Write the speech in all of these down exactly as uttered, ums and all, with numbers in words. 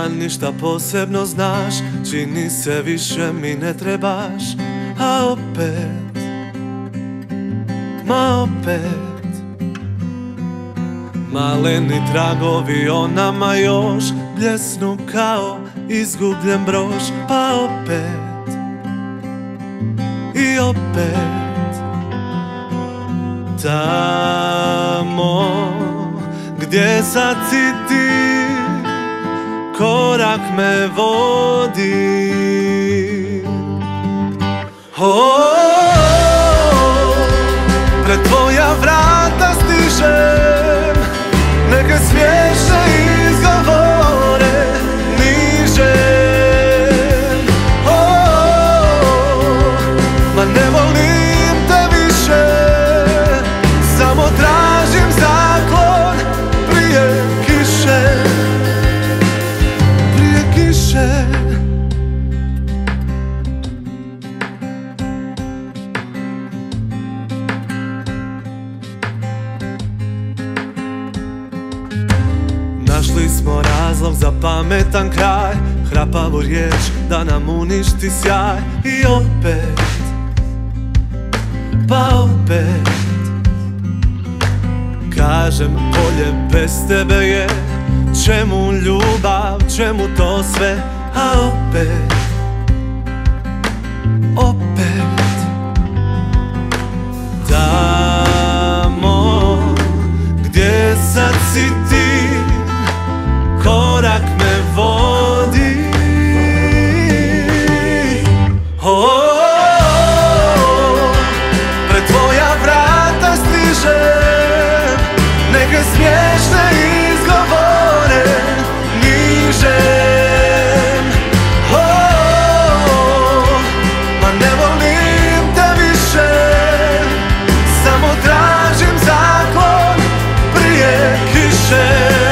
dan ništa posebno znaš, čini se više mi ne trebaš. A opet, ma opet, maleni tragovi o nama još bljesnu kao izgubljen broš. Pa opet, i opet, tamo gdje sad si ti, korak me vodi. Oh, pred tvoja vrata stižem, neke smiješne izgovore nižem. Oh, ma ne volim te više, samo tražim zaklon prije kiše, prije kiše. Našli smo razlog za pametan kraj, hrapavu riječ da nam uništi sjaj. I opet, pa opet, kažem bolje bez tebe je. Čemu ljubav, čemu to sve? A opet, opet, tamo gdje sad si ti, korak me vodi. Oh, pred tvoja vrata stižem, neke smiješne izgovore nižem. Oh, ma ne volim te više, samo tražim zaklon prije kiše.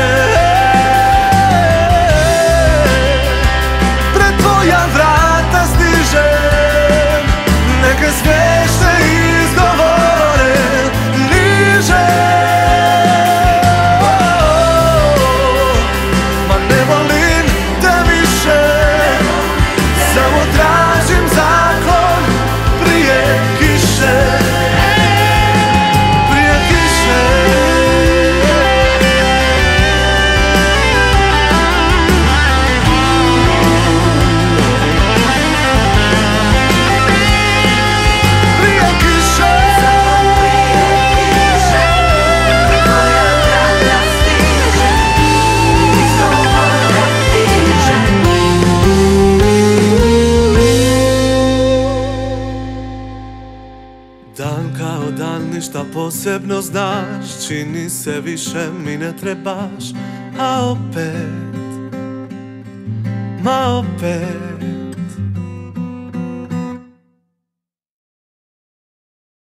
Dan kao dan, ništa posebno znaš, čini se više mi ne trebaš. A opet, ma opet,